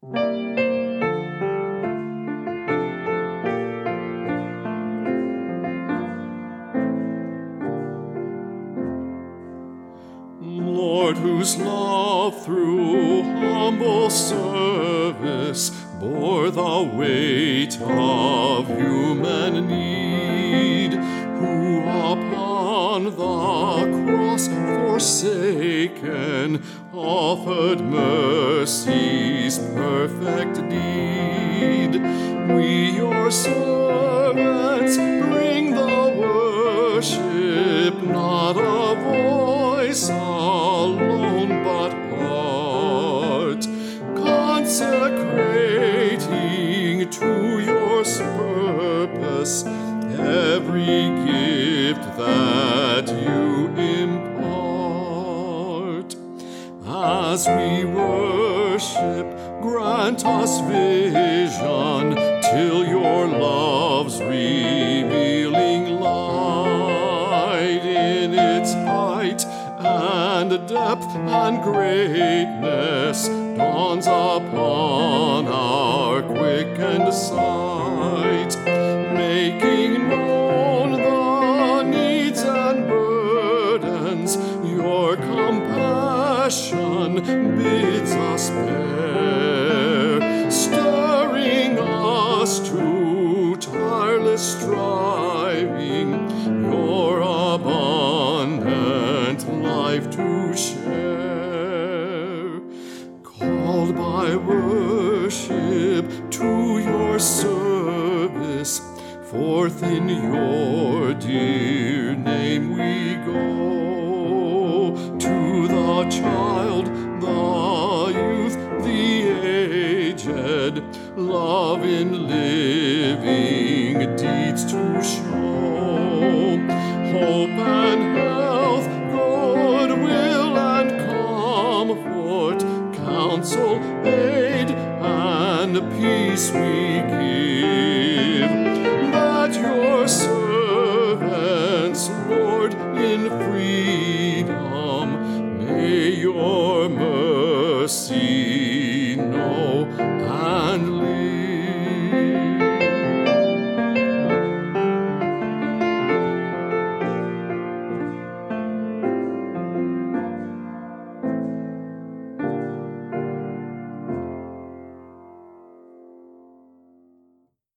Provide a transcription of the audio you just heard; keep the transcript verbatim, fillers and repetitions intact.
Lord, whose love through humble service bore the weight of human need, who upon the cross forsaken offered mercy's perfect deed. We, your servants, bring the worship, not a voice alone, but heart, consecrating to your purpose every gift that you impart. As we worship, grant us vision till your love's revealing light in its height and depth and greatness dawns upon our quickened sight, making known the needs and burdens your compassion bids us bear, stirring us to tireless striving, your abundant life to share. Called by worship to your service, forth in your dear name we go. To the child, the youth, the aged, love in living deeds to show, hope and health, goodwill and comfort, counsel, aid, and peace we give, that your servants, Lord, in freedom may your mercy know and live.